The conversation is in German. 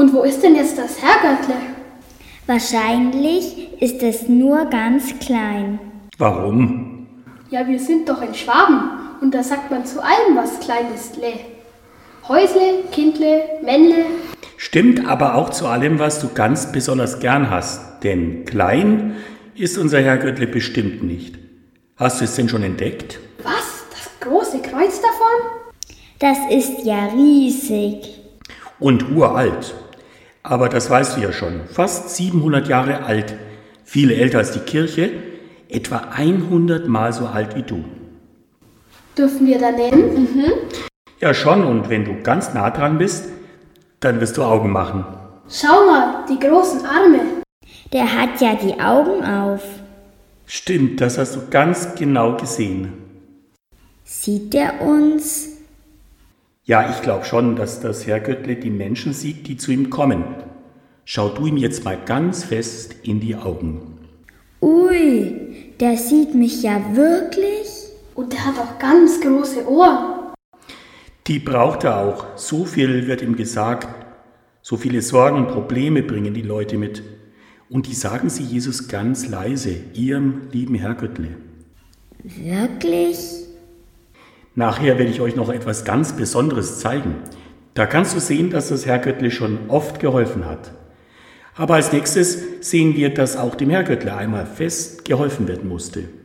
Und wo ist denn jetzt das Herrgöttle? Wahrscheinlich ist es nur ganz klein. Warum? Ja, wir sind doch in Schwaben und da sagt man zu allem, was klein ist, le. Häusle, Kindle, Männle. Stimmt aber auch zu allem, was du ganz besonders gern hast. Denn klein ist unser Herrgöttle bestimmt nicht. Hast du es denn schon entdeckt? Was? Das große Kreuz davon? Das ist ja riesig. Und uralt. Aber das weißt du ja schon. Fast 700 Jahre alt. Viel älter als die Kirche. Etwa 100 Mal so alt wie du. Dürfen wir da nennen? Ja schon, und wenn du ganz nah dran bist, dann wirst du Augen machen. Schau mal, die großen Arme. Der hat ja die Augen auf. Stimmt, das hast du ganz genau gesehen. Sieht er uns? Ja, ich glaube schon, dass das Herrgöttle die Menschen sieht, die zu ihm kommen. Schau du ihm jetzt mal ganz fest in die Augen. Ui, der sieht mich ja wirklich. Und der hat auch ganz große Ohren. Die braucht er auch. So viel wird ihm gesagt. So viele Sorgen und Probleme bringen die Leute mit. Und die sagen sie Jesus ganz leise, ihrem lieben Herrgöttle. Wirklich? Nachher werde ich euch noch etwas ganz Besonderes zeigen. Da kannst du sehen, dass das Herrgöttle schon oft geholfen hat. Aber als nächstes sehen wir, dass auch dem Herrgöttle einmal fest geholfen werden musste.